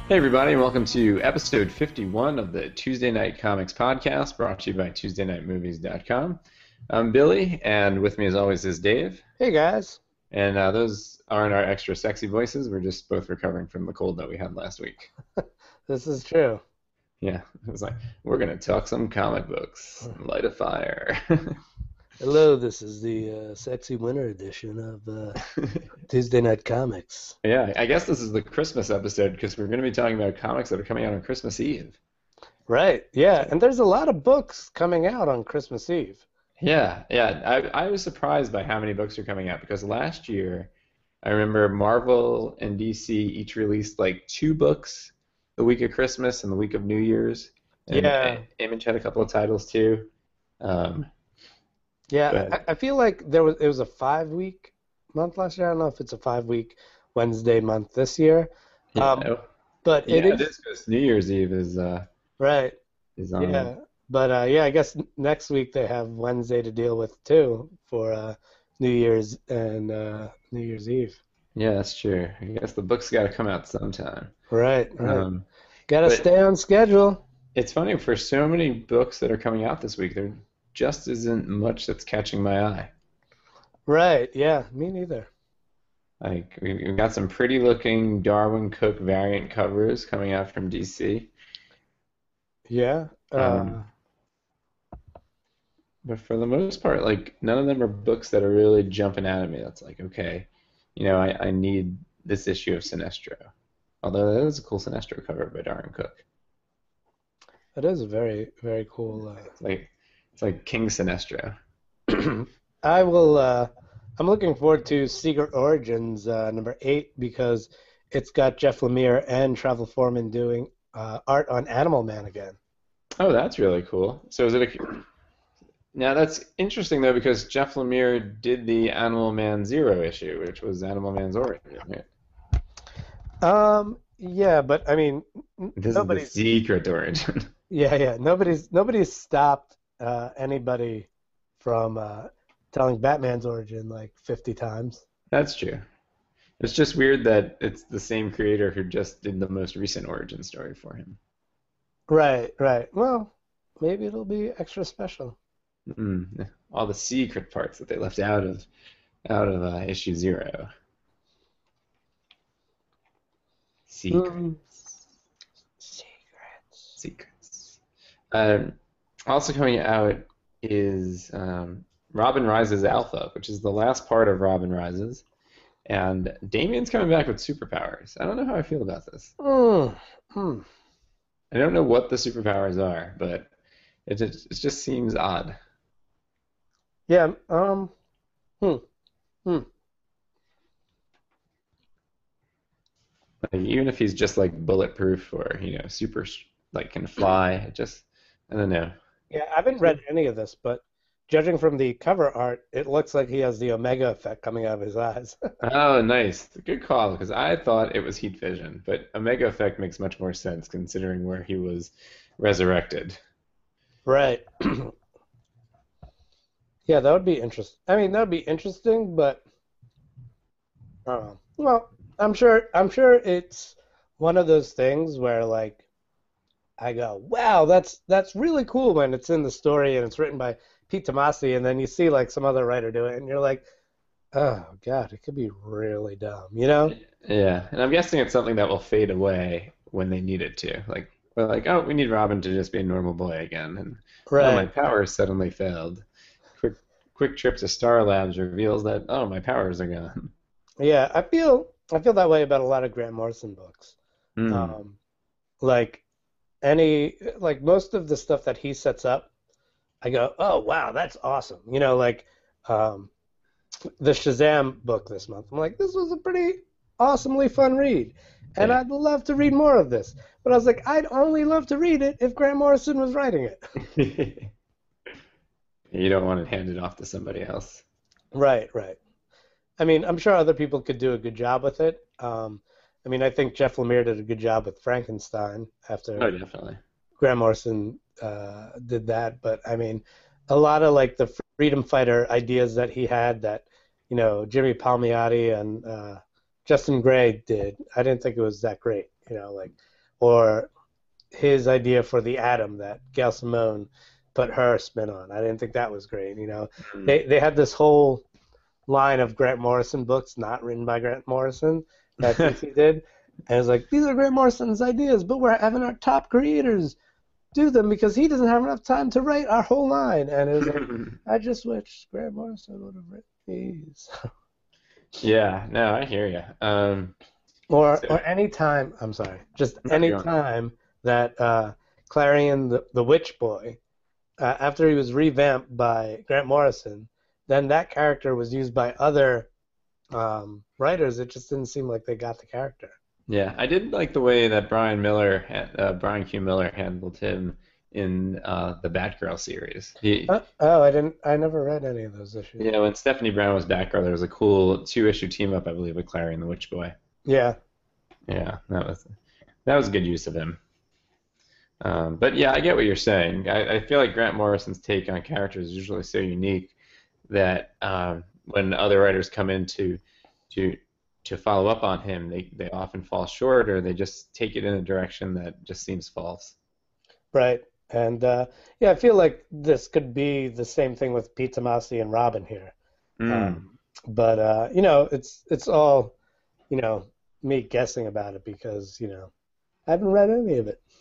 Hey, everybody, and welcome to episode 51 of the Tuesday Night Comics podcast brought to you by TuesdayNightMovies.com. I'm Billy, and with me, as always, is Dave. Hey guys. And those aren't our extra sexy voices. We're just both recovering from the cold that we had last week. This is true. Yeah, it was like, we're going to talk some comic books, light a fire. Hello, this is the sexy winter edition of Tuesday Night Comics. Yeah, I guess this is the Christmas episode because we're going to be talking about comics that are coming out on Christmas Eve. Right, yeah, and there's a lot of books coming out on Christmas Eve. Yeah. I was surprised by how many books are coming out because last year I remember Marvel and DC each released like two books the week of Christmas and the week of New Year's. And Yeah, Image had a couple of titles too. Um, yeah, but I feel like it was a 5 week month last year. I don't know if it's a 5 week Wednesday month this year. yeah, Um, but it yeah, it is is because New Year's Eve right. is on. Yeah, but yeah, I guess next week they have Wednesday to deal with too for New Year's and New Year's Eve. Yeah, that's true. I guess the book's got to come out sometime. Right, right. Um, Gotta but stay on schedule. it's funny for so many books that are coming out this week, there just isn't much that's catching my eye. Right, yeah, me neither. Like we've got some pretty looking Darwin Cook variant covers coming out from DC. Yeah. Um, but for the most part, like none of them are books that are really jumping out at me. That's like, okay, I need this issue of Sinestro. Although that is a cool Sinestro cover by Darwin Cook. It is a very, very cool. It's like King Sinestro. I will. I'm looking forward to Secret Origins #8 because it's got Jeff Lemire and Travel Foreman doing art on Animal Man again. Oh, that's really cool. So is it a now that's interesting though because Jeff Lemire did the Animal Man Zero issue, which was Animal Man's origin, right? Yeah, but I mean, This is the nobody's. secret origin. Yeah, yeah. Nobody's stopped anybody from telling Batman's origin like 50 times. That's true. It's just weird that it's the same creator who just did the most recent origin story for him. Right, right. Well, maybe it'll be extra special. All the secret parts that they left out of issue zero. Mm. Secrets, secrets. Um, Also coming out is Robin Rises Alpha, which is the last part of Robin Rises, and Damian's coming back with superpowers. I don't know how I feel about this. Mm. Hmm. I don't know what the superpowers are, but it just seems odd. Yeah. Hmm. Hmm. Like even if he's just like bulletproof or super like can fly, I don't know. Yeah, I haven't read any of this, but judging from the cover art, it looks like he has the Omega effect coming out of his eyes. Oh, nice, good call because I thought it was heat vision, but Omega Effect makes much more sense considering where he was resurrected. Right. Yeah, that would be interesting. I mean, that would be interesting, but I don't know. Well, I'm sure it's one of those things where like I go, wow, that's really cool when it's in the story and it's written by Pete Tomasi, and then you see like some other writer do it, and you're like, oh God, it could be really dumb, you know? Yeah, and I'm guessing it's something that will fade away when they need it to. Like we're like, oh, we need Robin to just be a normal boy again, and oh, my Right. powers suddenly failed. Quick trip to Star Labs reveals that oh, my powers are gone. Yeah, I feel that way about a lot of Grant Morrison books. Hmm. Um, like like most of the stuff that he sets up, I go, oh wow, that's awesome. Like um, the Shazam book this month. I'm like, this was a pretty awesomely fun read, and Yeah. I'd love to read more of this. But I was like, I'd only love to read it if Grant Morrison was writing it. You don't want it handed off to somebody else. Right, right. I mean, I'm sure other people could do a good job with it. I mean, I think Jeff Lemire did a good job with Frankenstein Oh, after definitely. Grant Morrison did that. But I mean, a lot of like the freedom fighter ideas that he had that, Jimmy Palmiotti and Justin Gray did. I didn't think it was that great. Like or his idea for the Atom that Gail Simone put her spin on. I didn't think that was great. Mm. They had this whole line of Grant Morrison books not written by Grant Morrison that DC did, and it was like, these are Grant Morrison's ideas, but we're having our top creators do them because he doesn't have enough time to write our whole line. And it was like, I just wish Grant Morrison would have written these. Yeah, no, I hear you. Or So, any time, I'm sorry, just no, any you're on. time that Clarion the Witch Boy, after he was revamped by Grant Morrison, then that character was used by other writers. It just didn't seem like they got the character. Yeah, I did like the way that Brian Q. Miller handled him in the Batgirl series. Oh, I didn't. I never read any of those issues. When Stephanie Brown was Batgirl, there was a cool two-issue team up, I believe, with Clary and the Witch Boy. Yeah. Yeah, that was a good use of him. But yeah, I get what you're saying. I feel like Grant Morrison's take on characters is usually so unique that when other writers come in to to follow up on him, they often fall short or they just take it in a direction that just seems false. Right. And yeah, I feel like this could be the same thing with Pete Tomasi and Robin here. Mm. But it's all you know me guessing about it because I haven't read any of it.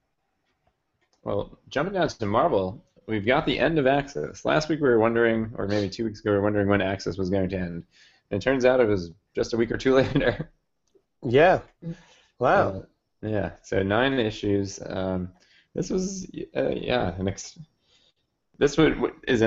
Well, jumping down to Marvel, we've got the end of Axis. Last week we were wondering, or maybe 2 weeks ago, we were wondering when Axis was going to end. And it turns out it was just a week or two later. Yeah. Wow. Yeah, so 9 issues. This was, yeah, this is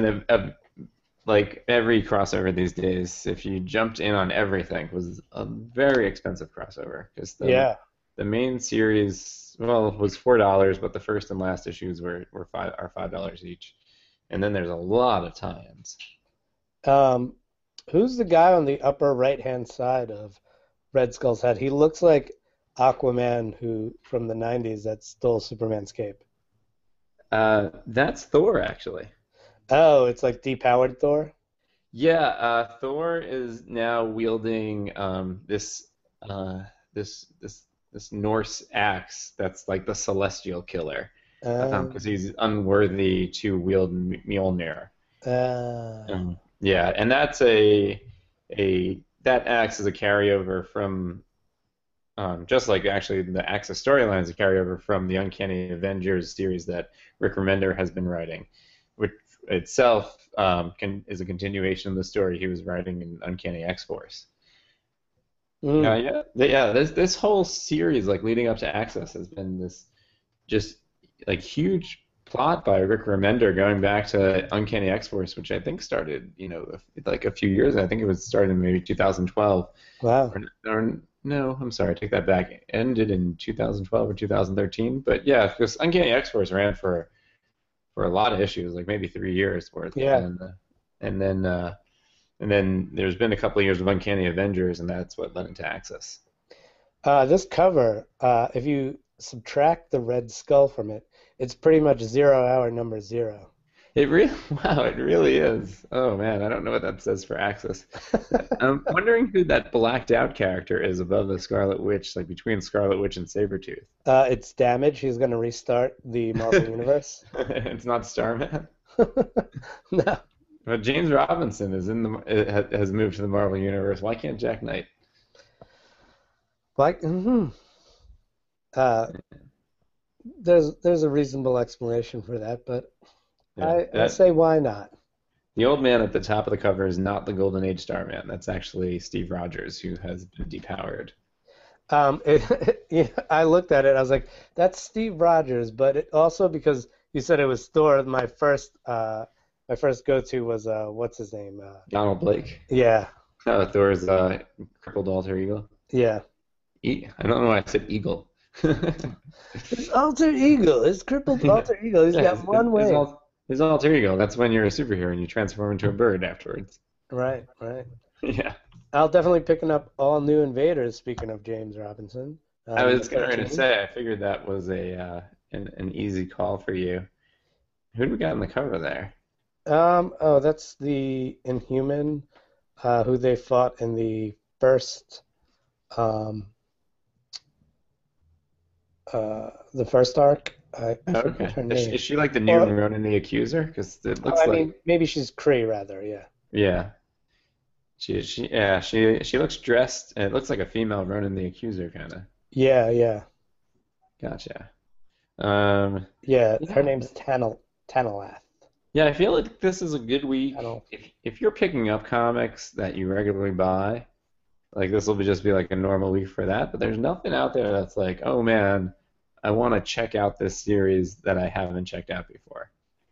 like every crossover these days. If you jumped in on everything, was a very expensive crossover because Yeah. the main series, well, was $4, but the first and last issues are $5 each, and then there's a lot of tie-ins. Um, who's the guy on the upper right-hand side of Red Skull's head? He looks like Aquaman, who from the '90s that stole Superman's cape. That's Thor, actually. Oh, it's like depowered Thor. Yeah, Thor is now wielding uh, this this this Norse axe that's like the celestial killer, Um, because he's unworthy to wield Mjolnir. uh, Yeah, and that's a that axe is a carryover from just like actually the Axis storyline is a carryover from the Uncanny Avengers series that Rick Remender has been writing, which itself is a continuation of the story he was writing in Uncanny X-Force. mm, Yeah. This whole series, like leading up to Axis, has been this just like huge plot by Rick Remender going back to Uncanny X-Force, which I think started, like a few years. I think it was started in maybe 2012. wow. Or no, I'm sorry, I take that back. It ended in 2012 or 2013. But yeah, because Uncanny X-Force ran for a lot of issues, like maybe 3 years worth, Yeah. and then and then there's been a couple of years of Uncanny Avengers, and that's what led into Axis. This cover, if you subtract the Red Skull from it, it's pretty much 0 hour number zero. It really, wow, it really is. Oh man, I don't know what that says for Axis. I'm wondering who that blacked out character is above the Scarlet Witch, like between Scarlet Witch and Sabretooth. It's Damage. He's going to restart the Marvel Universe. It's not Starman. No. But James Robinson has moved to the Marvel Universe. Why can't Jack Knight? Like, uh, there's a reasonable explanation for that, but Yeah, I say why not? the old man at the top of the cover is not the Golden Age Starman. That's actually Steve Rogers, who has been depowered. Yeah, I looked at it. I was like, "That's Steve Rogers," but it also because you said it was Thor. My first go-to was what's his name? Donald Blake. Yeah, Thor's crippled alter ego. yeah. I don't know why I said eagle. His alter ego, his crippled alter ego. He's Yeah, got one wing. his alter ego. That's when you're a superhero and you transform into a bird afterwards. Right, right. Yeah. I'll definitely picking up all new Invaders. Speaking of James Robinson, I was the going to 13. say, I figured that was an easy call for you. Who do we got on the cover there? Oh, that's the Inhuman, who they fought in the first. Um, the first arc. I Oh, forget okay. her Is name. she like the new Or Ronan the Accuser? Because it oh, looks I like, mean, maybe she's Kree rather. Yeah. yeah, she looks dressed, and it looks like a female Ronan the Accuser kind of. Yeah, yeah, Gotcha. Um, yeah. Her yeah, name's Tanalath. yeah. I feel like this is a good week Tanal. if you're picking up comics that you regularly buy. Like this will be just be like a normal week for that. But there's nothing out there that's like, oh man, I want to check out this series that I haven't checked out before.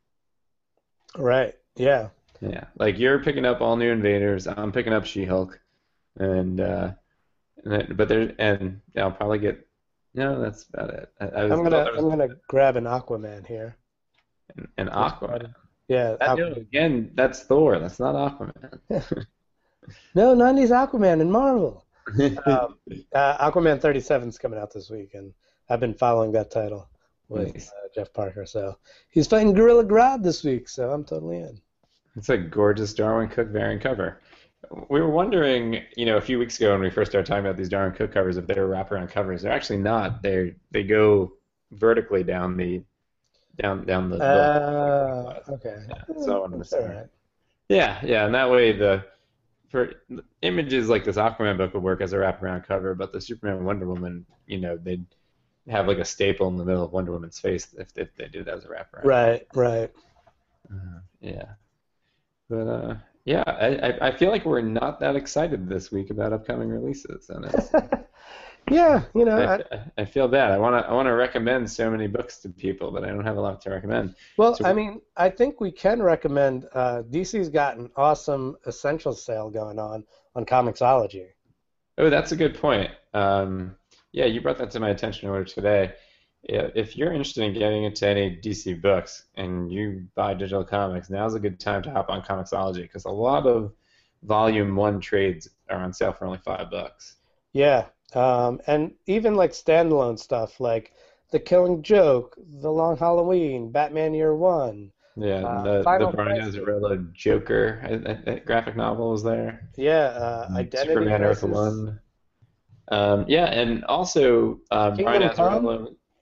Right. Yeah. Yeah, like you're picking up all new Invaders. I'm picking up She-Hulk, and but there and yeah, I'll probably get. No, that's about it. I was thought there was I'm gonna grab an Aquaman here. an Just Aquaman. yeah, That no, Aquaman. again, that's Thor. That's not Aquaman. No, 90s Aquaman in Marvel. Um, Aquaman 37 is coming out this week, and I've been following that title with Nice. Jeff Parker. So he's fighting Gorilla Grodd this week, so I'm totally in. It's a gorgeous Darwin Cook variant cover. We were wondering, a few weeks ago when we first started talking about these Darwin Cook covers, if they were wraparound covers. They're actually not. They go vertically down the book. Okay. Yeah, so I wanted to That's all say. right. Yeah, yeah, and that way for images like this Aquaman book would work as a wraparound cover, but the Superman and Wonder Woman, they'd have like a staple in the middle of Wonder Woman's face if they did that as a wraparound. Right, right. Yeah, but yeah, I feel like we're not that excited this week about upcoming releases, and Yeah, I feel bad. I wanna recommend so many books to people, but I don't have a lot to recommend. well, So I mean, I think we can recommend. DC's got an awesome essentials sale going on Comixology. oh, that's a good point. Yeah, you brought that to my attention earlier today. Yeah, if you're interested in getting into any DC books and you buy digital comics, now's a good time to hop on Comixology because a lot of Volume One trades are on sale for only $5. Yeah, and even like standalone stuff like The Killing Joke, The Long Halloween, Batman Year One, Yeah, and the Final Brian Crisis. Azzarello Joker graphic novel was there. Yeah, Identity Superman Earth Crisis, One. Yeah, and also Kingdom Come.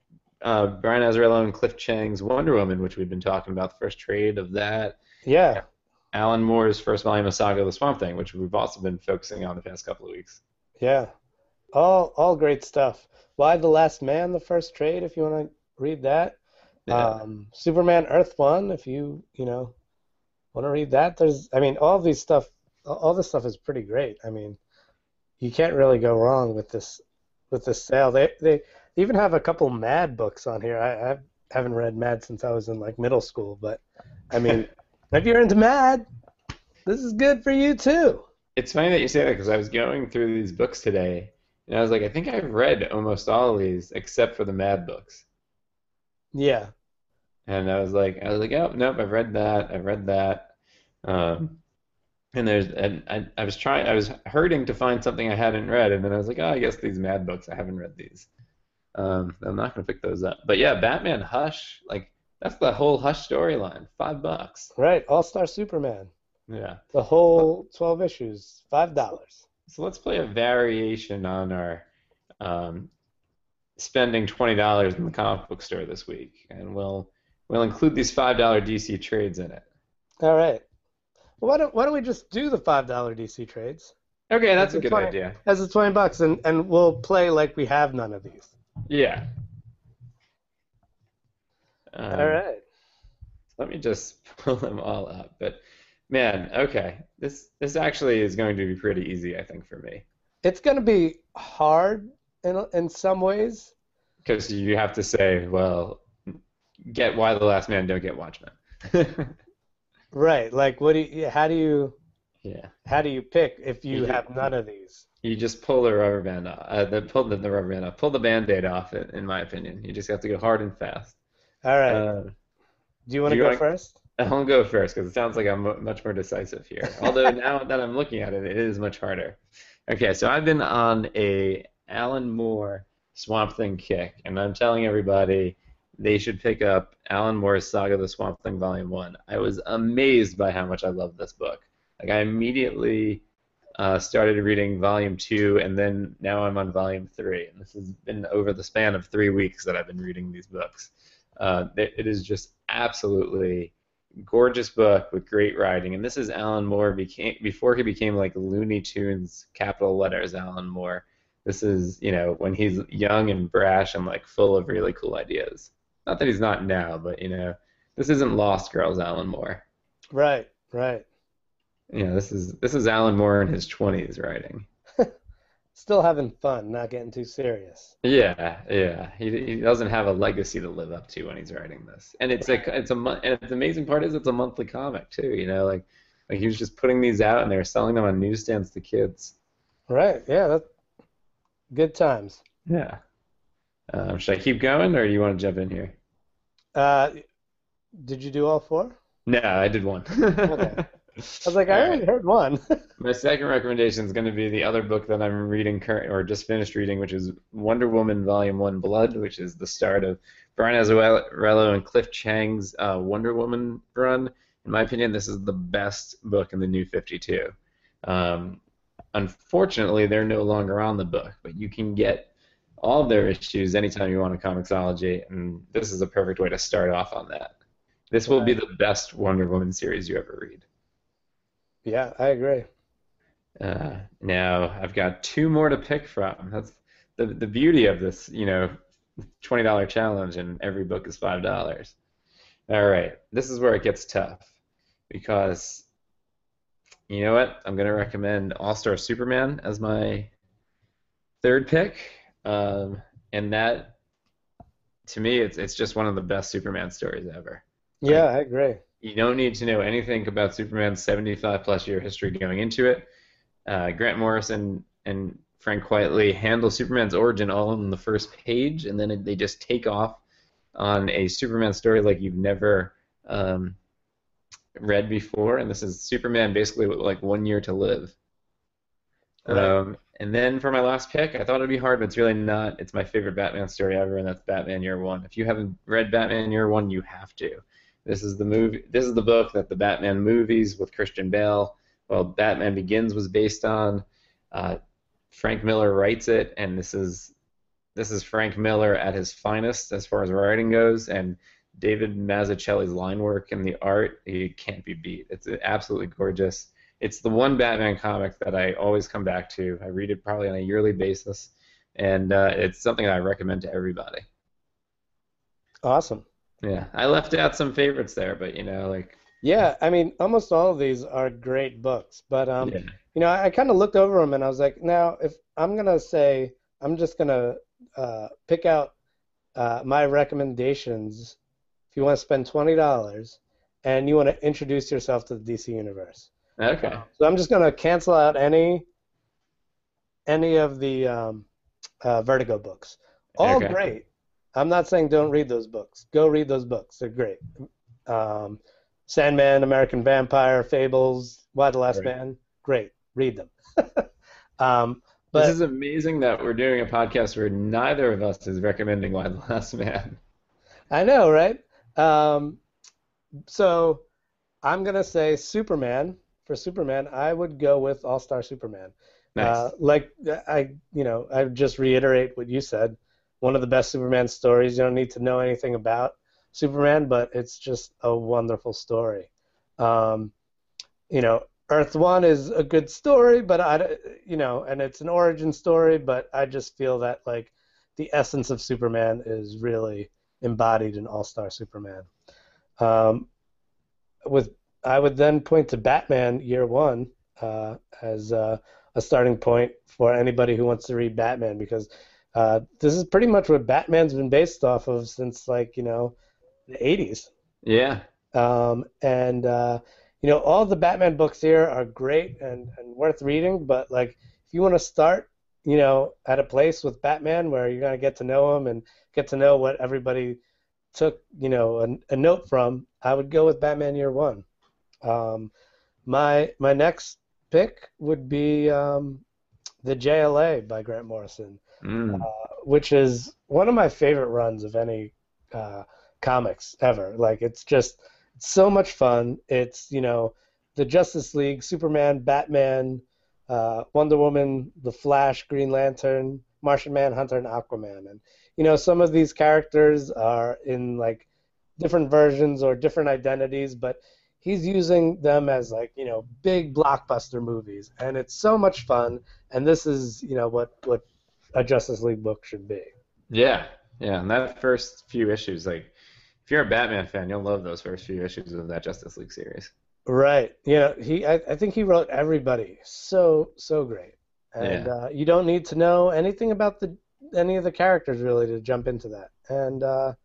Brian Azzarello and Cliff Chang's Wonder Woman, which we've been talking about, the first trade of that. Yeah, Alan Moore's first volume of Saga of the Swamp Thing, which we've also been focusing on the past couple of weeks. yeah, all great stuff. Why the Last Man, the first trade, if you want to read that. Yeah, Superman Earth One, if you want to read that. I mean, all this stuff is pretty great. I mean, you can't really go wrong with this sale. They even have a couple Mad books on here. I haven't read Mad since I was in like middle school, but I mean, if you're into Mad, this is good for you too. it's funny that you say that because I was going through these books today, and I was like, I think I've read almost all of these except for the Mad books. Yeah, And I was like, oh nope, I've read that, I've read that. Um, I was hurting to find something I hadn't read, and then I was like, oh, I guess these Mad books, I haven't read these. I'm not gonna pick those up. But yeah, Batman Hush, like that's the whole Hush storyline. $5. right. All Star Superman, Yeah. the So, whole 12 issues, $5. so let's play a variation on our um, spending $20 in the comic book store this week, and we'll include these $5 DC trades in it. All right. Well, why don't we just do the $5 DC trades Okay, as that's a the good 20 idea. as the $20, and we'll play like we have none of these. Yeah. All Um, right. Let me just pull them all up. But man, okay, this actually is going to be pretty easy, I think, for me, It's going to be hard in some ways. because you have to say, well, get Why the Last Man, don't get Watchmen. Right. Like what do you, Yeah, how do you pick if you you, have none of these? you just pull the rubber band off. The rubber band off. Pull the band-aid off. In my opinion, you just have to go hard and fast. All right. Uh, Do you want do to you go want? first? I'll go first because it sounds like I'm much more decisive here. Although now that I'm looking at it, it is much harder. Okay, so I've been on a Alan Moore Swamp Thing kick, and I'm telling everybody they should pick up Alan Moore's Saga of the Swamp Thing Volume 1. I was amazed by how much I love this book. Like I immediately started reading volume 2, and then now I'm on volume 3. And this has been over the span of 3 weeks that I've been reading these books. It is just absolutely gorgeous book with great writing. And this is Alan Moore before he became like Looney Tunes capital letters Alan Moore. This is, when he's young and brash and like full of really cool ideas. Not that he's not now, but this isn't Lost Girls Alan Moore. Right, right. This is Alan Moore in his 20s writing. Still having fun, not getting too serious. Yeah, yeah. He doesn't have a legacy to live up to when he's writing this. And and the amazing part is it's a monthly comic too, like he was just putting these out and they were selling them on newsstands to kids. Right, yeah, that's good times. Yeah. Should I keep going or do you want to jump in here? Uh, did you do all four? No, I did one. Okay. I was like, I only heard one. My second recommendation is going to be the other book that I'm reading or just finished reading, which is Wonder Woman Volume 1 Blood, which is the start of Brian Azzarello and Cliff Chiang's Wonder Woman run. In my opinion, this is the best book in the New 52. Unfortunately, they're no longer on the book, but you can get all of their issues anytime you want a Comixology, and this is a perfect way to start off on that. This will be the best Wonder Woman series you ever read. Yeah, I agree. Now I've got 2 more to pick from. That's the beauty of this, $20 challenge, and every book is $5. All right, this is where it gets tough because you know what? I'm gonna recommend All-Star Superman as my third pick, and that to me it's just one of the best Superman stories ever. Yeah, I agree. You don't need to know anything about Superman's 75-plus year history going into it. Grant Morrison and Frank Quitely handle Superman's origin all on the first page, and then they just take off on a Superman story like you've never read before. And this is Superman basically with like 1 year to live. Right. And then for my last pick, I thought it'd be hard, but it's really not. It's my favorite Batman story ever, and that's Batman Year One. If you haven't read Batman Year One, you have to. This is the movie. This is the book that the Batman movies with Christian Bale, Batman Begins was based on. Frank Miller writes it, and this is Frank Miller at his finest as far as writing goes, and David Mazzucchelli's line work and the art, he can't be beat. It's absolutely gorgeous. It's the one Batman comic that I always come back to. I read it probably on a yearly basis, and it's something that I recommend to everybody. Awesome. Yeah, I left out some favorites there, but Yeah, I mean, almost all of these are great books, but yeah. I kind of looked over them and I was like, now if I'm gonna say, I'm just gonna pick out my recommendations. If you want to spend $20 and you want to introduce yourself to the DC universe, Okay. so I'm just gonna cancel out any of the Vertigo books. All Okay. great. I'm not saying don't read those books. Go read those books. They're great. Sandman, American Vampire, Fables, Why the Last Right. Man. Great. Read them. This But is amazing that we're doing a podcast where neither of us is recommending Why the Last Man. I know, right? So I'm gonna say Superman. For Superman, I would go with All-Star Superman. Nice. I just reiterate what you said. One of the best Superman stories. You don't need to know anything about Superman, but it's just a wonderful story. Um, Earth One is a good story, but and it's an origin story, but I just feel that like the essence of Superman is really embodied in All-Star Superman. Um, I would then point to Batman Year One as a starting point for anybody who wants to read Batman because this is pretty much what Batman's been based off of since the 80s. Yeah. All the Batman books here are great and worth reading, but like if you want to start, at a place with Batman where you're going to get to know him and get to know what everybody took, a note from, I would go with Batman Year One. My next pick would be the JLA by Grant Morrison, Mm. which is one of my favorite runs of any comics ever. Like it's so much fun. It's the Justice League, Superman, Batman, Wonder Woman, The Flash, Green Lantern, Martian Manhunter, and Aquaman. And some of these characters are in like different versions or different identities, but he's using them as like big blockbuster movies, and it's so much fun. And this is what a Justice League book should be. Yeah, yeah, and that first few issues, like, if you're a Batman fan, you'll love those first few issues of that Justice League series. Right. I think he wrote everybody so great, and Yeah. you don't need to know anything about any of the characters really to jump into that. And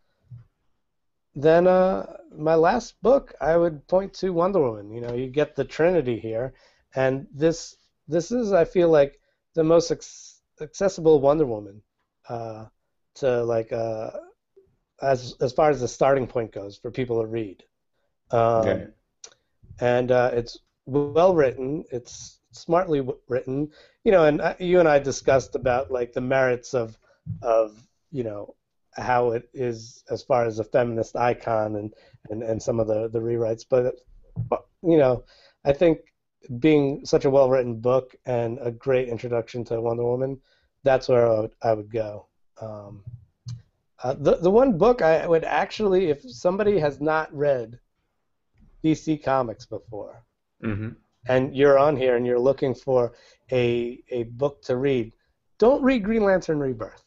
then my last book, I would point to Wonder Woman. You get the Trinity here, and this is, I feel like, the most accessible Wonder Woman to like as far as the starting point goes for people to read. Okay. Um, and it's well written. It's smartly written. And you and I discussed about like the merits of how it is as far as a feminist icon and some of the rewrites. But I think being such a well written book and a great introduction to Wonder Woman, that's where I would go. The one book I would actually, if somebody has not read DC Comics before, Mm-hmm. and you're on here and you're looking for a book to read, don't read Green Lantern Rebirth.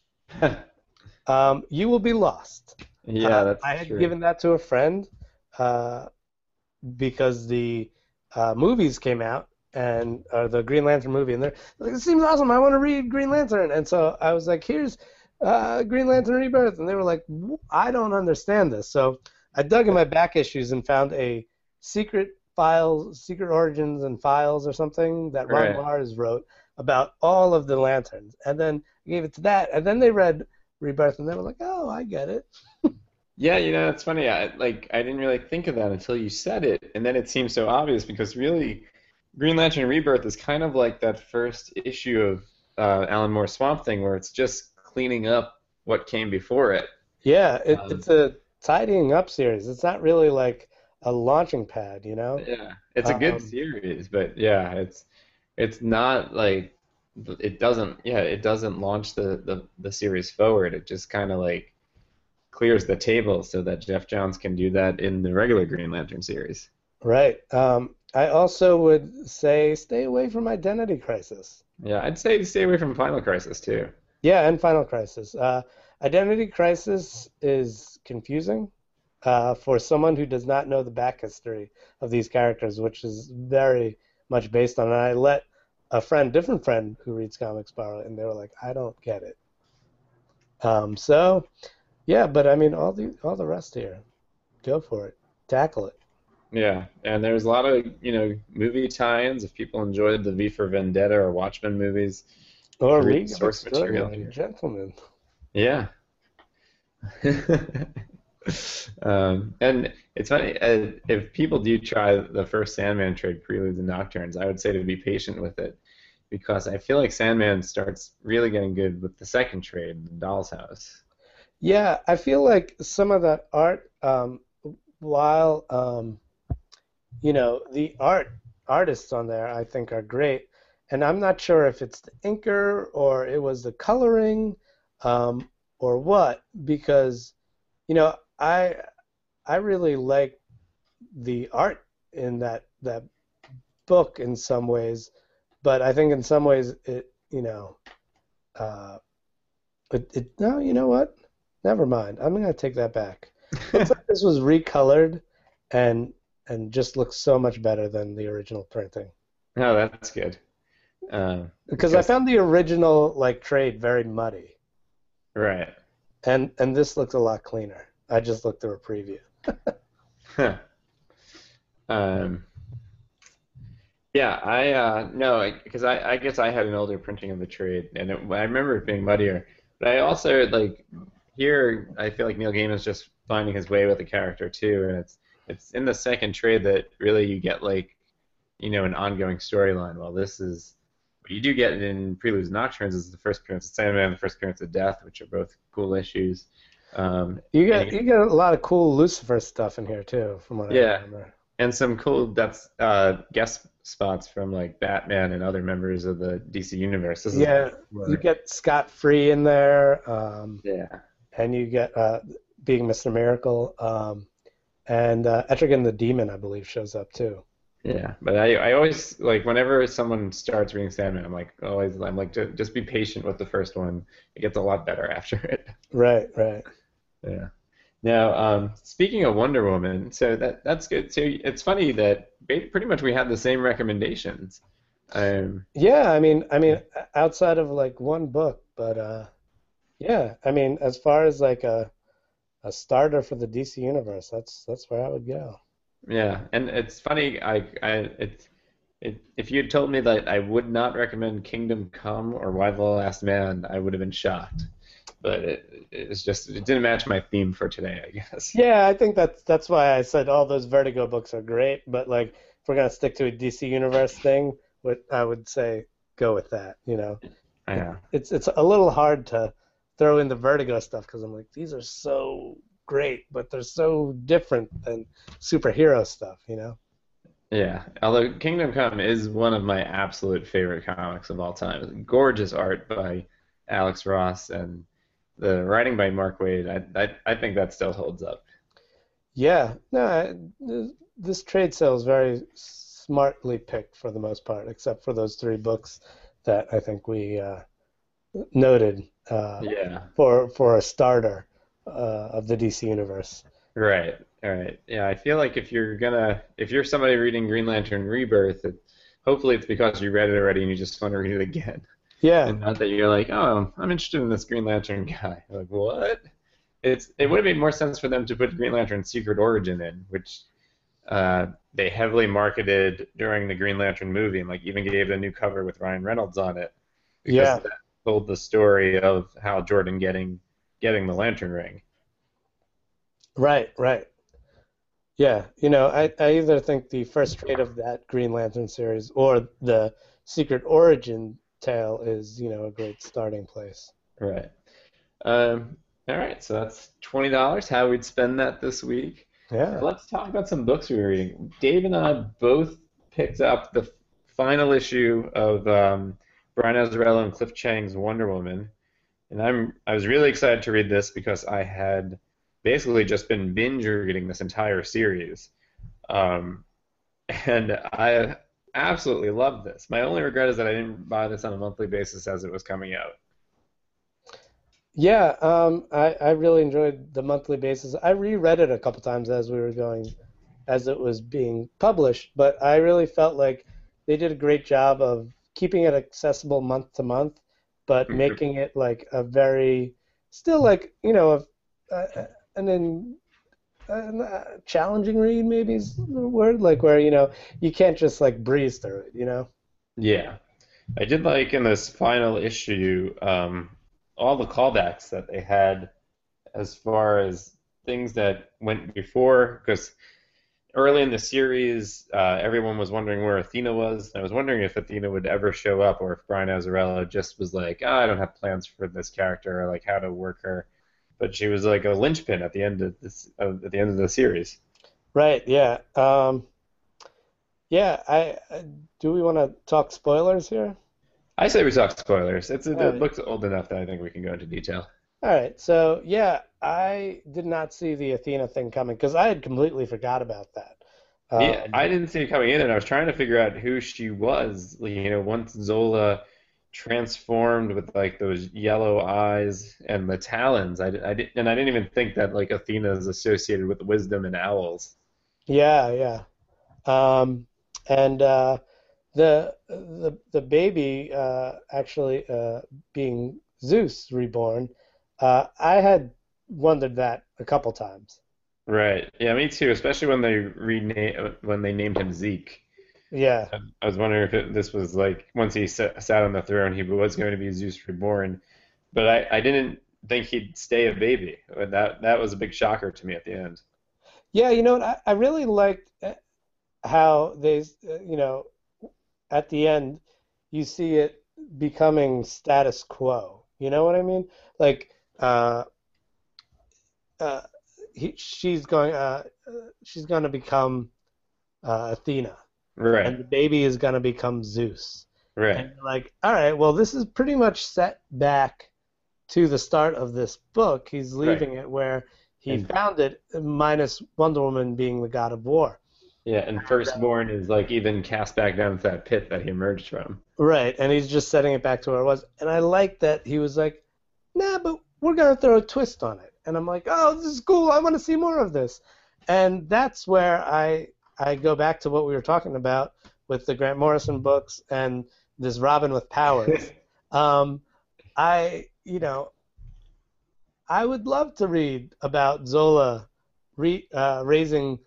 You will be lost. Yeah, that's I had true. given that to a friend uh, because the movies came out, and the Green Lantern movie, and they're like, "It seems awesome. I want to read Green Lantern." And so I was like, "Here's Green Lantern Rebirth," and they were like, "I don't understand this." So I dug in my back issues and found a secret files, secret origins and files or something that Ron Right. Mars wrote about all of the lanterns, and then I gave it to that, and then they read Rebirth, and they were like, "Oh, I get it." Yeah, it's funny. I didn't really think of that until you said it, and then it seems so obvious because really, Green Lantern Rebirth is kind of like that first issue of Alan Moore's Swamp Thing, where it's just cleaning up what came before it. Yeah, Um, it's a tidying up series. It's not really like a launching pad. yeah, it's a good Um, series, but yeah, it's not like it doesn't launch the series forward. It just kind of like clears the table so that Jeff Johns can do that in the regular Green Lantern series. right. I also would say stay away from Identity Crisis. Yeah, I'd say stay away from Final Crisis too. Yeah, and Final Crisis. Identity Crisis is confusing for someone who does not know the back history of these characters, which is very much based on. And I let a friend, different friend who reads comics, borrow it, and they were like, "I don't get it." So yeah, but I mean, all the rest here, go for it, tackle it. Yeah, and there's a lot of, movie tie-ins. If people enjoyed the V for Vendetta or Watchmen movies, you Or can read the League of source material Extraordinary here. Gentlemen. Yeah. And it's funny, if people do try the first Sandman trade, Preludes and Nocturnes, I would say to be patient with it because I feel like Sandman starts really getting good with the second trade, the Doll's House. Yeah, I feel like some of that art, while the artists on there, I think are great, and I'm not sure if it's the inker or it was the coloring, or what, because I really like the art in that book in some ways, but I think in some ways uh, no, you know what? Never mind. I'm gonna take that back. Looks like this was recolored and just looks so much better than the original printing. Oh, that's good. Because I Because found the original like trade very muddy, right. and this looks a lot cleaner. I just looked through a preview. Huh. Um, yeah, I no, because I guess I had an older printing of the trade, and I remember it being muddier. But I also like here. I feel like Neil Gaiman's just finding his way with the character too, and it's in the second trade that really you get like an ongoing storyline. Well, this is what you do get in Preludes and Nocturnes is the first appearance of Sandman, the first appearance of Death, which are both cool issues. You And get you get a lot of cool Lucifer stuff in here too, from what I yeah, remember. and some cool guest spots from like Batman and other members of the DC universe. This is Yeah, you before. get Scott Free in there, Yeah, and you get being Mr. Miracle, and Etrigan the Demon, I believe, shows up too. yeah. But I always like whenever someone starts reading Sandman, I'm like just be patient with the first one. It gets a lot better after it. Right, right. Yeah. Now, speaking of Wonder Woman, so that's good. So it's funny that pretty much we had the same recommendations. Um, Yeah, I mean, outside of like one book, but yeah, I mean, as far as like a starter for the DC universe, that's where I would go. yeah, and it's funny. If you had told me that I would not recommend Kingdom Come or Why the Last Man, I would have been shocked. But it's just it didn't match my theme for today, I guess. Yeah, I think that's why I said all those Vertigo books are great, but like if we're gonna stick to a DC universe thing, what I would say go with that. Yeah. It's a little hard to throw in the Vertigo stuff because I'm like these are so great, but they're so different than superhero stuff. Yeah, although Kingdom Come is one of my absolute favorite comics of all time. Gorgeous art by Alex Ross and the writing by Mark Waid. I think that still holds up. Yeah, no, this trade sale is very smartly picked for the most part, except for those three books that I think we noted Yeah, for a starter of the DC universe. right, right. Yeah, I feel like if you're somebody reading Green Lantern Rebirth, hopefully it's because you read it already and you just want to read it again, Yeah, and not that you're like, oh, I'm interested in this Green Lantern guy. Like, what? It would have made more sense for them to put Green Lantern Secret Origin in, which they heavily marketed during the Green Lantern movie, and like even gave a new cover with Ryan Reynolds on it, because yeah, that told the story of how Jordan getting the Lantern Ring. right, right. Yeah, I either think the first trade of that Green Lantern series or the Secret Origin tale is, a great starting place. Right. Um, all right, so that's $20. How we'd spend that this week. Yeah. Let's talk about some books we were reading. Dave and I both picked up the final issue of Brian Azzarello and Cliff Chang's Wonder Woman. And I was really excited to read this because I had basically just been binge reading this entire series, um, and I absolutely loved this. My only regret is that I didn't buy this on a monthly basis as it was coming out. Yeah, I really enjoyed the monthly basis. I reread it a couple times as we were going, as it was being published, but I really felt like they did a great job of keeping it accessible month to month, but making it like a very, still like, an challenging read maybe is the word, like where, you can't just like breeze through it. Yeah, I did like in this final issue all the callbacks that they had as far as things that went before, because early in the series, everyone was wondering where Athena was. I was wondering if Athena would ever show up, or if Brian Azzarello just was like, "Ah, I don't have plans for this character, or like how to work her." But she was like a linchpin at the end of at the end of the series. Right, yeah. Yeah, do we want to talk spoilers here? I say we talk spoilers. All The right. book's old enough that I think we can go into detail. All right. So, yeah, I did not see the Athena thing coming because I had completely forgot about that. Yeah, Um, I didn't see it coming in, and I was trying to figure out who she was. Once Zola transformed with like those yellow eyes and the talons, and I didn't even think that like Athena is associated with wisdom and owls. yeah, yeah. And the baby actually being Zeus reborn, I had wondered that a couple times. Right. Yeah, me too. Especially when they named him Zeke. Yeah. I was wondering if this was like once he sat on the throne, he was going to be Zeus reborn. But I didn't think he'd stay a baby. That was a big shocker to me at the end. Yeah, you know what? I really liked how they, at the end, you see it becoming status quo. You know what I mean? Like, uh, she's going to become Athena, Right. and the baby is gonna become Zeus. Right. And you're like, all right, well, this is pretty much set back to the start of this book. He's Right. leaving it where he And found it, minus Wonder Woman being the god of war. yeah, and Firstborn is like even cast back down to that pit that he emerged from. Right, and he's just setting it back to where it was. And I like that he was like, nah, but we're going to throw a twist on it. And I'm like, oh, this is cool. I want to see more of this. And that's where I go back to what we were talking about with the Grant Morrison books and this Robin with powers. Um, you know, I would love to read about Zola raising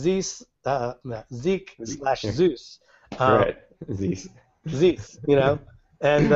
Zeke slash Zeus. Um, Right. Zeus. Zeus, and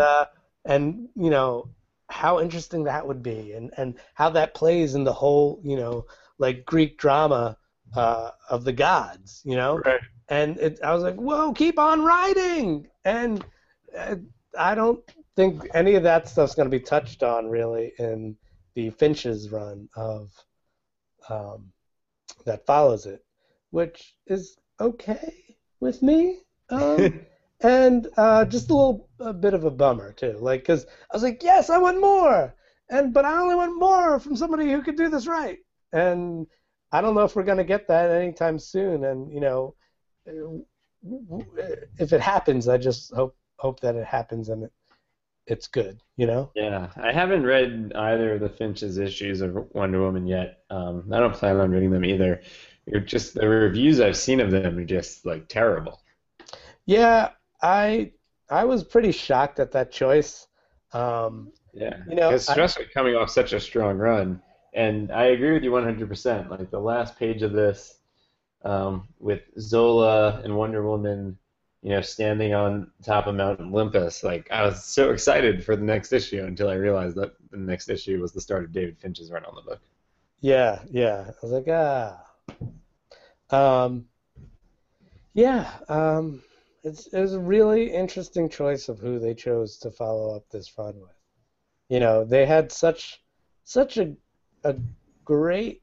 how interesting that would be, and how that plays in the whole like Greek drama of the gods, Right. and I was like, whoa, keep on writing, and uh, I don't think any of that stuff's going to be touched on really in the Finch's run of um, that follows it, which is okay with me. And just a bit of a bummer too, like because I was like, yes, I want more, but I only want more from somebody who could do this right, and I don't know if we're gonna get that anytime soon. And if it happens, I just hope that it happens and it's good, Yeah, I haven't read either of the Finch's issues of Wonder Woman yet. I don't plan on reading them either. You're just the reviews I've seen of them are just like terrible. Yeah, I was pretty shocked at that choice. Um, Yeah, you know, because especially coming off such a strong run, and I agree with you 100%. Like the last page of this, with Zola and Wonder Woman, standing on top of Mount Olympus, like I was so excited for the next issue until I realized that the next issue was the start of David Finch's run on the book. yeah, I was like, um, yeah, it was a really interesting choice of who they chose to follow up this run with. They had such a great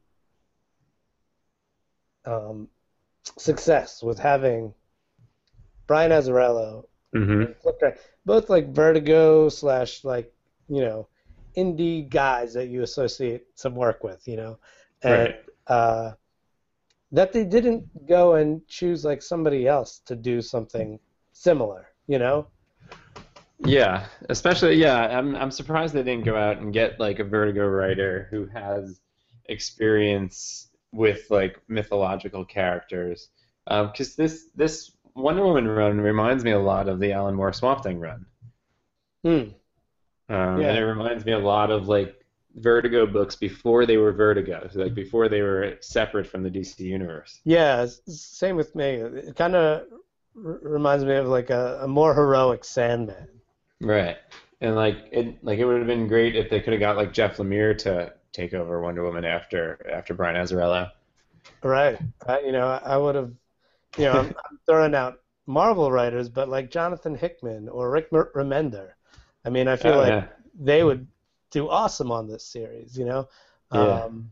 um, success with having Brian Azzarello Hmm. and Flip Drive, both like Vertigo slash like you know indie guys that you associate some work with, and Right. uh, that they didn't go and choose like somebody else to do something similar. Yeah, especially yeah. I'm surprised they didn't go out and get like a Vertigo writer who has experience with like mythological characters. Because this Wonder Woman run reminds me a lot of the Alan Moore Swamp Thing run, Hmm. and Yeah. it reminds me a lot of like Vertigo books before they were Vertigo, so, like before they were separate from the DC universe. Yeah. Same with me. It kind of reminds me of like a more heroic Sandman. Right. And like it would have been great if they could have got like Jeff Lemire to take over Wonder Woman after Brian Azzarello. Right. I would have. I'm throwing out Marvel writers, but like Jonathan Hickman or Rick Remender. I mean, I feel Oh like yeah. they would do awesome on this series. Yeah. Um,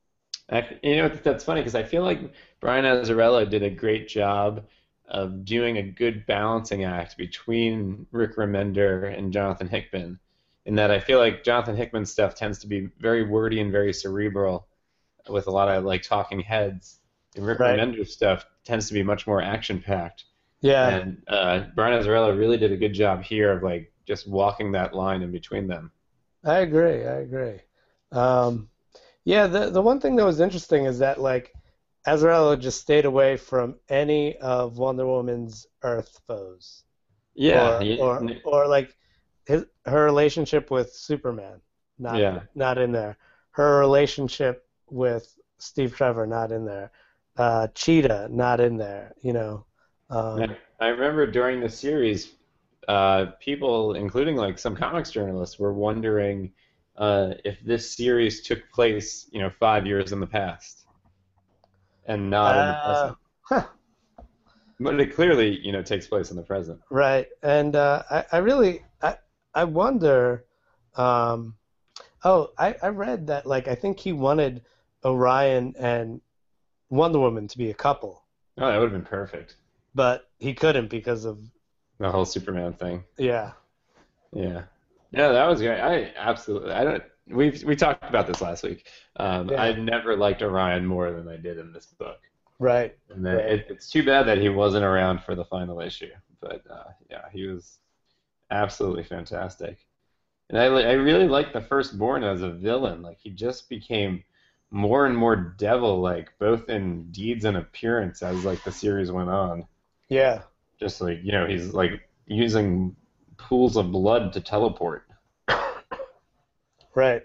That's funny because I feel like Brian Azzarello did a great job of doing a good balancing act between Rick Remender and Jonathan Hickman. In that I feel like Jonathan Hickman's stuff tends to be very wordy and very cerebral, with a lot of like talking heads, and Rick right. Remender's stuff tends to be much more action packed. Yeah, And Brian Azzarello really did a good job here of like just walking that line in between them. I agree. I agree. Um, yeah, the one thing that was interesting is that like Azrael just stayed away from any of Wonder Woman's Earth foes, Yeah, or like her relationship with Superman, not yeah. not in there. Her relationship with Steve Trevor, not in there. Cheetah, not in there. Um, I remember during the series, people, including like some comics journalists, were wondering if this series took place, 5 years in the past and not in the uh, present. huh, But it clearly, takes place in the present. right, and I really I wonder. Um, oh, I read that like I think he wanted Orion and Wonder Woman to be a couple. Oh, that would have been perfect. but he couldn't because of The whole Superman thing. yeah, Yeah. Yeah, that was great. I absolutely. I don't. We talked about this last week. yeah, I've never liked Orion more than I did in this book, right, and then right. it's too bad that he wasn't around for the final issue. But yeah, he was absolutely fantastic. And I really liked the Firstborn as a villain. Like he just became more and more devil-like, both in deeds and appearance as like the series went on. Yeah, Just like he's like using pools of blood to teleport. right.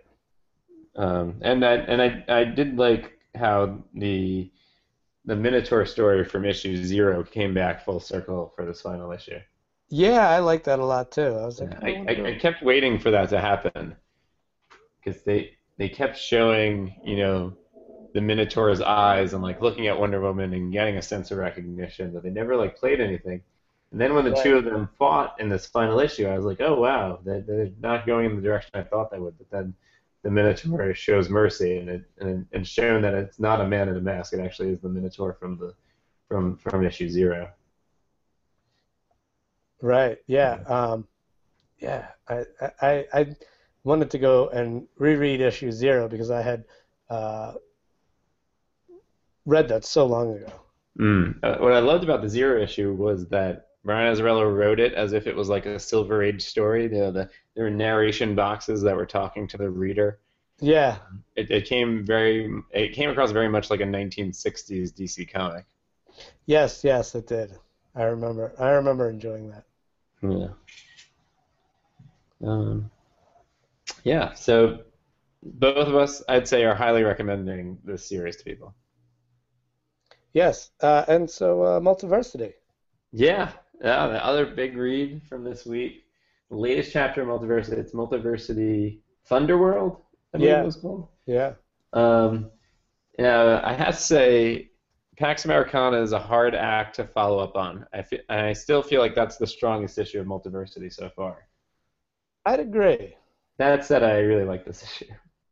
And I did like how the Minotaur story from issue 0 came back full circle for this final issue. Yeah, I like that a lot too. I was like, Yeah, I I wonder. kept waiting for that to happen because they kept showing the Minotaur's eyes and like looking at Wonder Woman and getting a sense of recognition, but they never like played anything. And then when the two Right, of them fought in this final issue, I was like, oh wow, they're not going in the direction I thought they would. But then the Minotaur shows mercy and shown that it's not a man in a mask. It actually is the Minotaur from the from issue 0. right. Yeah, yeah. I wanted to go and reread issue 0 because I had uh, read that so long ago. What I loved about the 0 issue was that Brian Azzarello wrote it as if it was like a Silver Age story. There were narration boxes that were talking to the reader. Yeah. It came across very much like a 1960s DC comic. Yes, yes, it did. I remember. I remember enjoying that. Yeah. Um, yeah. So both of us, I'd say, are highly recommending this series to people. Yes, and so Multiversity. Yeah. Yeah. The other big read from this week, the latest chapter of Multiversity. It's Multiversity Thunderworld, I believe it Yeah, was called. yeah. Um, yeah, I have to say, Pax Americana is a hard act to follow up on. I still feel like that's the strongest issue of Multiversity so far. I'd agree. That said, I really like this issue.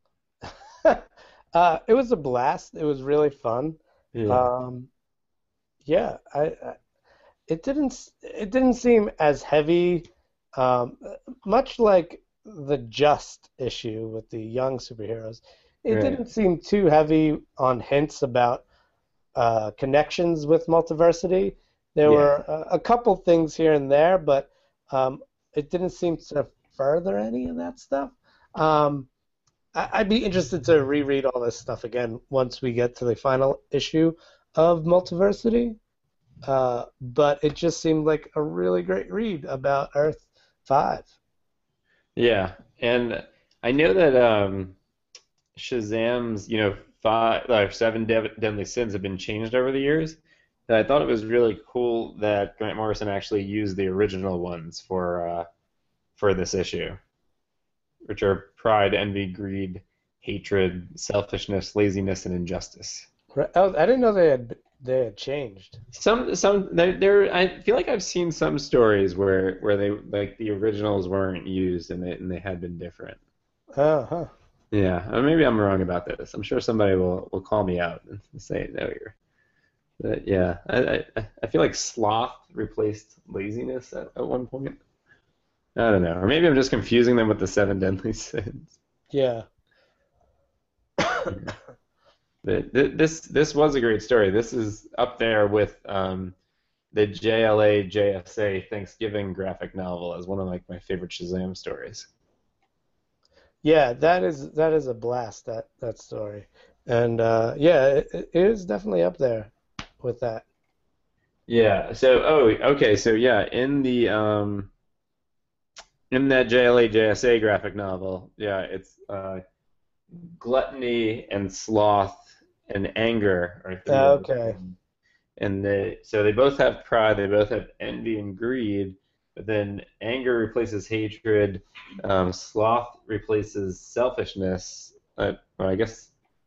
It was a blast. It was really fun. Yeah. Um, yeah, it didn't seem as heavy, um, much like the Just issue with the young superheroes. It Right. didn't seem too heavy on hints about connections with Multiversity. There Yeah. were a couple things here and there, but it didn't seem to further any of that stuff. Um, I'd be interested to reread all this stuff again once we get to the final issue of Multiversity. But it just seemed like a really great read about Earth 5. Yeah. And I know that Shazam's, five or seven deadly sins have been changed over the years. And I thought it was really cool that Grant Morrison actually used the original ones for this issue, which are pride, envy, greed, hatred, selfishness, laziness, and injustice. Right. Oh, I didn't know they had changed. I feel like I've seen some stories where they like the originals weren't used and they had been different. Oh, huh. Yeah, or maybe I'm wrong about this. I'm sure somebody will call me out and say no, you're. But yeah, I feel like sloth replaced laziness at one point. I don't know, or maybe I'm just confusing them with the seven deadly sins. Yeah. Yeah. But this was a great story. This is up there with the JLA JSA Thanksgiving graphic novel as one of like my favorite Shazam stories. Yeah, that is a blast, that story. And yeah, it is definitely up there with that. Yeah. So okay. So yeah, in that JLA JSA graphic novel, yeah, it's gluttony and sloth and anger are three of the Okay. sins. And they both have pride, they both have envy and greed, but then anger replaces hatred, sloth replaces selfishness. Well, I guess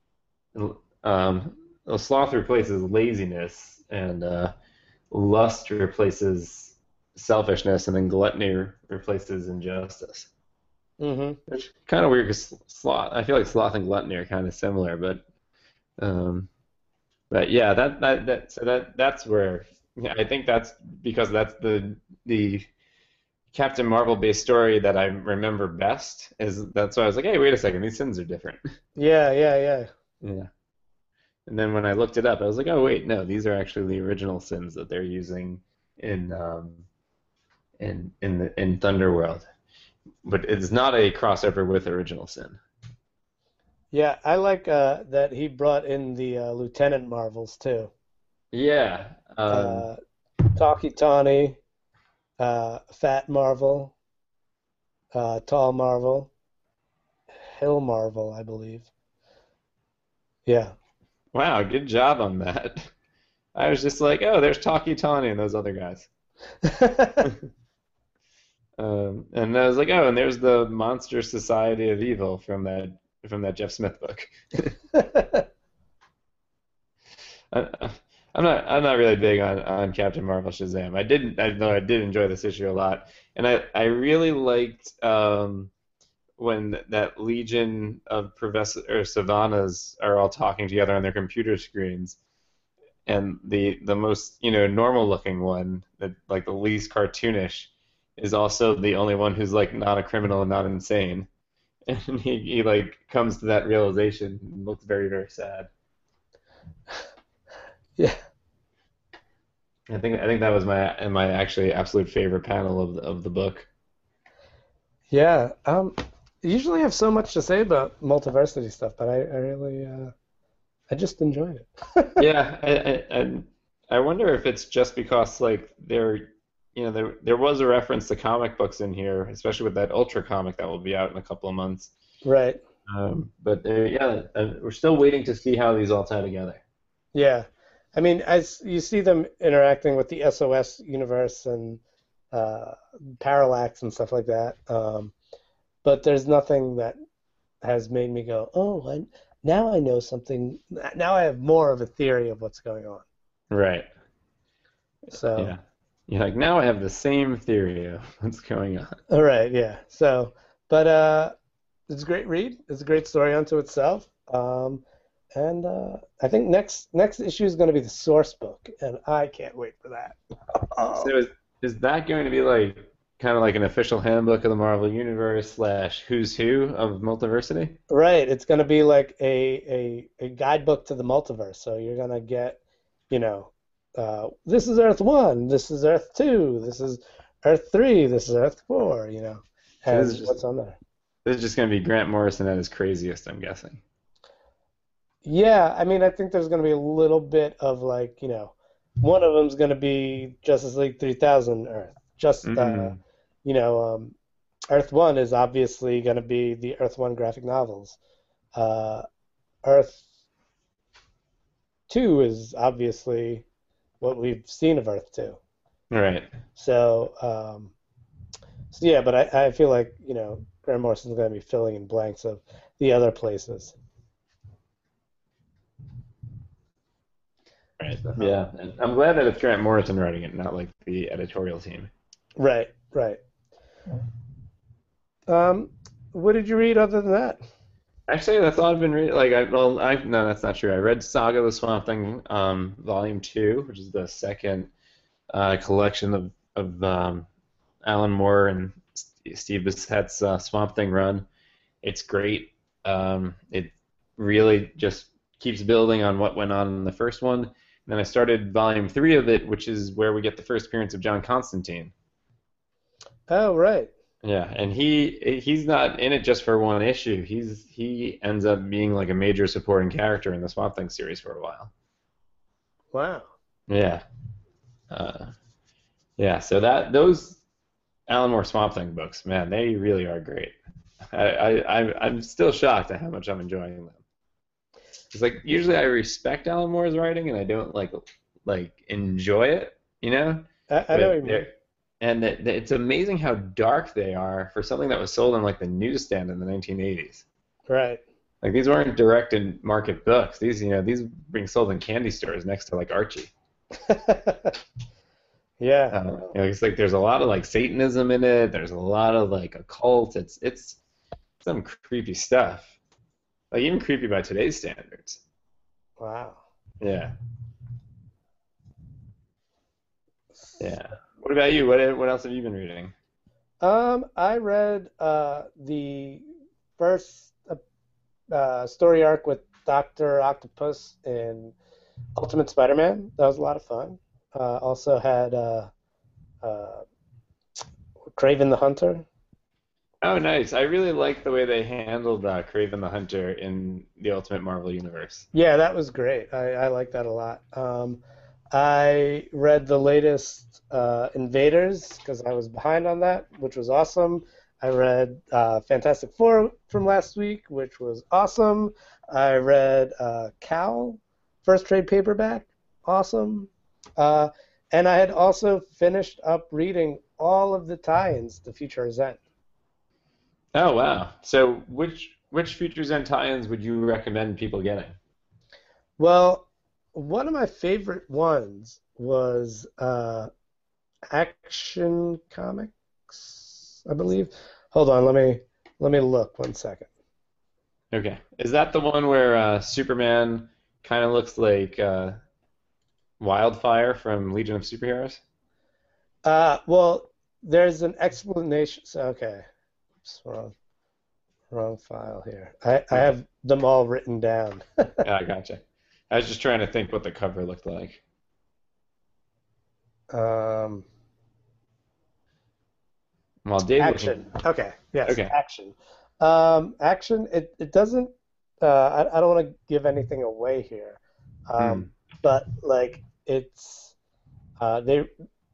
well, sloth replaces laziness, and lust replaces selfishness, and then gluttony replaces injustice. Mm-hmm. It's kind of weird because sloth. I feel like sloth and gluttony are kind of similar, um, but yeah, that's where. Yeah, I think that's because that's the Captain Marvel based story that I remember best. Is that's why I was like, hey, wait a second, these sins are different. Yeah, yeah, yeah. Yeah. And then when I looked it up, I was like, oh wait, no, these are actually the original sins that they're using in in Thunderworld. But it's not a crossover with Original Sin. Yeah, I like that he brought in the Lieutenant Marvels too. Yeah. Uh, Talkie Tawny, Fat Marvel, Tall Marvel, Hill Marvel, I believe. Yeah. Wow, good job on that. I was just like, oh, there's Taki Tani and those other guys. And I was like, oh, and there's the Monster Society of Evil from that Jeff Smith book. I, I'm not really big on Captain Marvel Shazam. I know I did enjoy this issue a lot, and I really liked when that legion of Professor or Savannas are all talking together on their computer screens, and the most normal looking one, that like the least cartoonish, is also the only one who's like not a criminal and not insane, and he like comes to that realization and looks very very sad. Yeah. I think that was my actually absolute favorite panel of the book. Yeah. I usually have so much to say about multiversity stuff, but I really I just enjoyed it. Yeah, I wonder if it's just because like there was a reference to comic books in here, especially with that Ultra comic that will be out in a couple of months. Right. But yeah, we're still waiting to see how these all tie together. Yeah. I mean, as you see them interacting with the SOS universe and uh, Parallax and stuff like that, but there's nothing that has made me go, oh, now I know something. Now I have more of a theory of what's going on. Right. So, Yeah. You're like, now I have the same theory of what's going on. all right, yeah. So, but it's a great read. It's a great story unto itself. And I think next issue is going to be the source book, and I can't wait for that. Oh. So is that going to be like kind of like an official handbook of the Marvel Universe slash Who's Who of Multiversity? Right, it's going to be like a guidebook to the multiverse. So you're going to get, you know, this is Earth 1, this is Earth 2, this is Earth 3, this is Earth 4, So and what's on there. this is just going to be Grant Morrison at his craziest, I'm guessing. Yeah, I mean, I think there's going to be a little bit of like, one of them's going to be Justice League 3000 Earth. Mm. You know, Earth 1 is obviously going to be the Earth 1 graphic novels. Uh, Earth 2 is obviously what we've seen of Earth 2. Right. So, so yeah, but I feel like, Grant Morrison's going to be filling in blanks of the other places. Right. So, Yeah. And I'm glad that it's Grant Morrison writing it, not like the editorial team. right, right. Um, what did you read other than that? Actually, that's all I've been reading. Like, no, that's not true. I read Saga of the Swamp Thing, Volume 2, which is the second collection of Alan Moore and Steve Bissett's Swamp Thing run. It's great. It really just keeps building on what went on in the first one. And then I started Volume 3 of it, which is where we get the first appearance of John Constantine. Oh, right. Yeah, and he's not in it just for one issue. He ends up being like a major supporting character in the Swamp Thing series for a while. Wow. Yeah, uh, yeah. So those Alan Moore Swamp Thing books, man, they really are great. I'm still shocked at how much I'm enjoying them. It's like usually I respect Alan Moore's writing and I don't like enjoy it, you know. I know what But you mean. it's amazing how dark they are for something that was sold on like the newsstand in the 1980s. Right. Like these weren't direct and market books. These being sold in candy stores next to like Archie. Yeah. It's like there's a lot of like Satanism in it. There's a lot of like occult. It's some creepy stuff. Like even creepy by today's standards. Wow. Yeah. Yeah. What about you? What else have you been reading? I read the first story arc with Doctor Octopus in Ultimate Spider-Man. That was a lot of fun. Also had uh, Kraven the Hunter. Oh, nice. I really like the way they handled Kraven the Hunter in the Ultimate Marvel Universe. Yeah, that was great. I like that a lot. I read the latest Invaders because I was behind on that, which was awesome. I read Fantastic Four from last week, which was awesome. I read Cal, first trade paperback, awesome. Uh, and I had also finished up reading all of the tie-ins to Future's End. Oh, wow. So which Futures End tie-ins would you recommend people getting? Well, one of my favorite ones was Action Comics, I believe. Hold on, let me look 1 second. Okay. Is that the one where Superman kind of looks like Wildfire from Legion of Superheroes? Well, there's an explanation. So, okay, oops, wrong file here. I Okay. have them all written down. Yeah, I gotcha. I was just trying to think what the cover looked like. um, While Dave's Action. looking. Okay, yes, Okay. Action. Action. It doesn't. I don't want to give anything away here, Hmm. but like it's they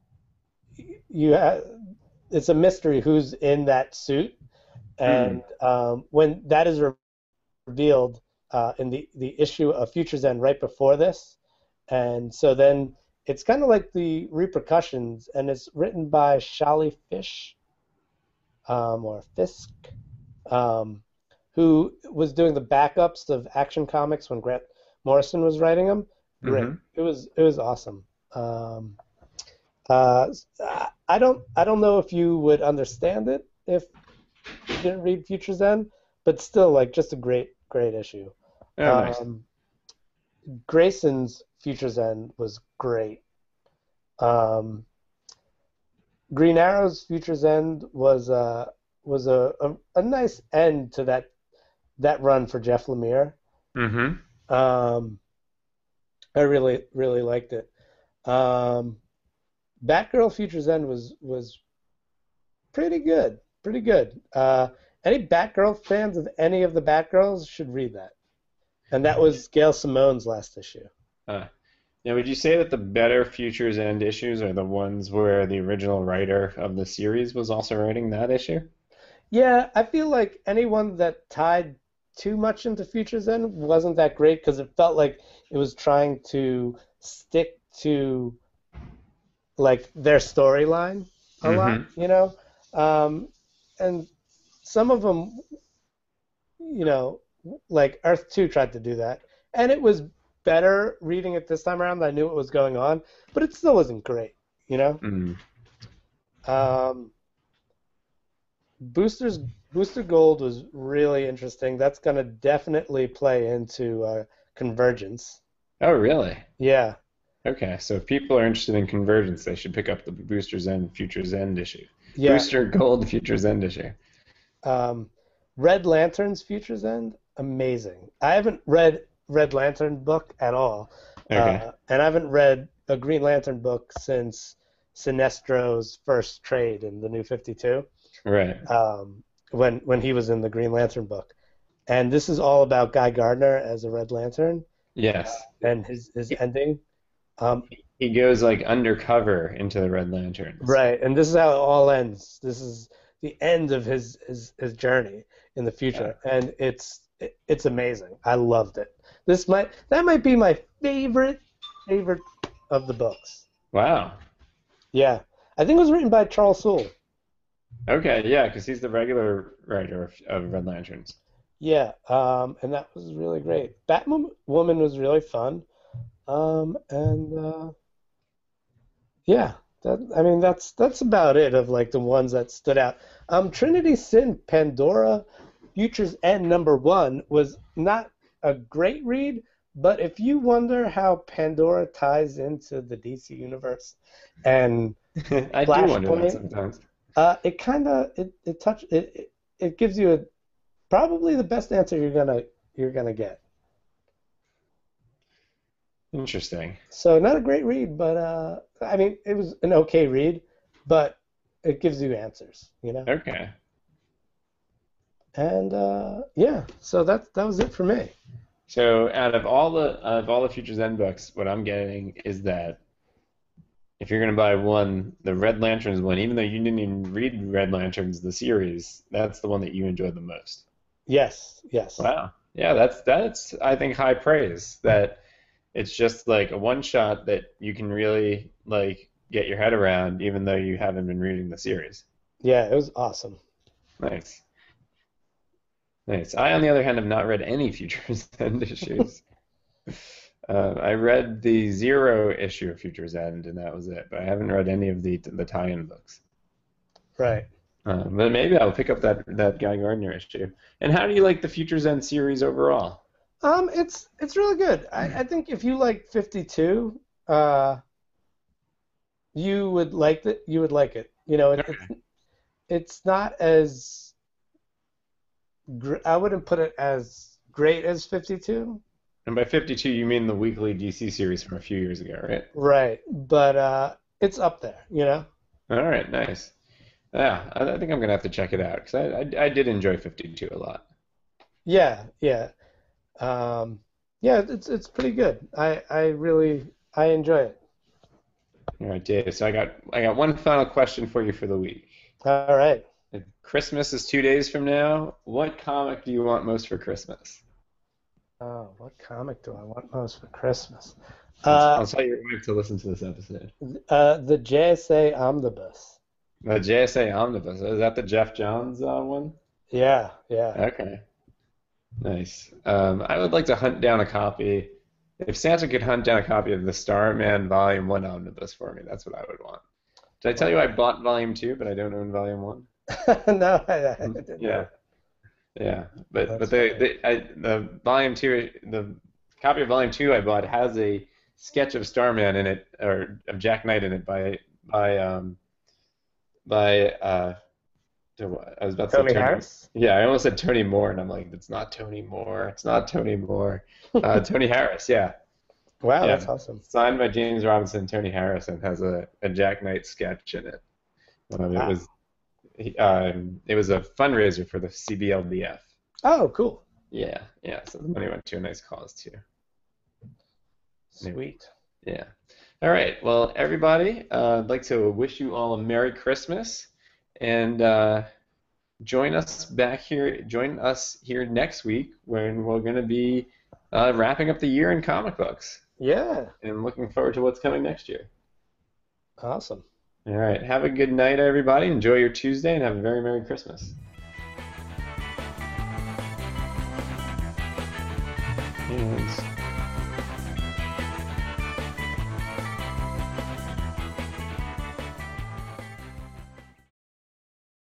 you it's a mystery who's in that suit, Hmm. and when that is revealed in the issue of Future's End right before this, and so then it's kind of like the repercussions, and it's written by Shally Fish or Fisk, um, who was doing the backups of Action Comics when Grant Morrison was writing them. Great, Mm-hmm. it was awesome. Um, uh, I don't know if you would understand it if you didn't read Future's End, but still, like, just a great issue. Oh, nice. Um, Grayson's Future's End was great. Um, Green Arrow's Future's End was a nice end to that run for Jeff Lemire. Mm-hmm. Um, I really liked it. Um, Batgirl Future's End was pretty good, pretty good. Any Batgirl fans of any of the Batgirls should read that. And that was Gail Simone's last issue. Uh, Now, would you say that the better Futures End issues are the ones where the original writer of the series was also writing that issue? Yeah, I feel like anyone that tied too much into Future's End wasn't that great because it felt like it was trying to stick to like their storyline a lot, Mm-hmm. um, and some of them, you know, like Earth 2 tried to do that, and it was better reading it this time around. I knew what was going on, but it still wasn't great, you know. Mm. Um, Boosters Booster Gold was really interesting. That's going to definitely play into Convergence. Oh, really? Yeah, Okay, so if people are interested in convergence, they should pick up the Booster's End Futures End issue. yeah. Booster Gold Futures End issue. Um, Red Lantern's Future's End, amazing. I haven't read Red Lantern book at all, Okay, and I haven't read a Green Lantern book since Sinestro's first trade in the New 52, right. when he was in the Green Lantern book. And this is all about Guy Gardner as a Red Lantern Yes. and his He, ending. Um, he goes like undercover into the Red Lanterns. right, and this is how it all ends. This is the end of his journey in the Uh, future, and it's amazing. I loved it. That might be my favorite of the books. wow. Yeah, I think it was written by Charles Soule. Okay, yeah, because he's the regular writer of Red Lanterns. Yeah, and that was really great. Batwoman was really fun, and yeah, I mean that's about it of like the ones that stood out. Trinity Sin Pandora Futures End #1 was not a great read, But if you wonder how Pandora ties into the DC universe and I do wonder that Flashpoint, sometimes. it kind of it gives you probably the best answer you're gonna get. Interesting. So not a great read, but I mean it was an okay read, but it gives you answers, you know. Okay. And yeah, so that was it for me. So out of all the Future's End books, what I'm getting is that if you're gonna buy one, the Red Lanterns one, even though you didn't even read Red Lanterns the series, that's the one that you enjoyed the most. Yes, yes. Wow. Yeah, that's I think high praise that it's just like a one shot that you can really like get your head around even though you haven't been reading the series. Yeah, it was awesome. Nice. Nice. I, on the other hand, have not read any Future's End issues. I read the zero issue of Future's End, and that was it. But I haven't read any of the tie-in books. Right. But maybe I'll pick up that Guy Gardner issue. And how do you like the Future's End series overall? It's really good. I think if you like 52, you would like it. You would like it. You know, it's not as I wouldn't put it as great as 52. And by 52, you mean the weekly DC series from a few years ago, right? Right, but it's up there, you know. All right, nice. Yeah, I think I'm gonna have to check it out because I did enjoy 52 a lot. Yeah, yeah, yeah. It's pretty good. I really I enjoy it. All right, Dave. So I got one final question for you for the week. All right. If Christmas is 2 days from now, what comic do you want most for Christmas? Oh, what comic do I want most for Christmas? I'll tell your wife to listen to this episode. The JSA Omnibus. The JSA Omnibus. Is that the Jeff Johns one? Yeah, yeah. Okay, nice. I would like to hunt down a copy. If Santa could hunt down a copy of the Starman Volume 1 Omnibus for me, that's what I would want. Did I tell you I bought Volume 2, but I don't own Volume 1? No, I didn't Yeah. know. Yeah, but That's the volume two, the copy of volume two I bought has a sketch of Starman in it, or of Jack Knight in it by I was about to say Tony Tony. Harris. Yeah, I almost said Tony Moore, and I'm like, it's not Tony Moore. It's not Tony Moore. Tony Harris. Yeah, Wow, yeah. that's awesome. Signed by James Robinson, Tony Harris, and has a Jack Knight sketch in it. It Wow. was it was a fundraiser for the CBLBF. Oh, cool. Yeah, yeah. So the money went to a nice cause too. Sweet. Yeah. All right. Well, everybody, I'd like to wish you all a Merry Christmas, and join us back here. Join us here next week when we're going to be wrapping up the year in comic books, Yeah. and looking forward to what's coming next year. Awesome. All right. Have a good night, everybody. Enjoy your Tuesday, and have a very Merry Christmas. And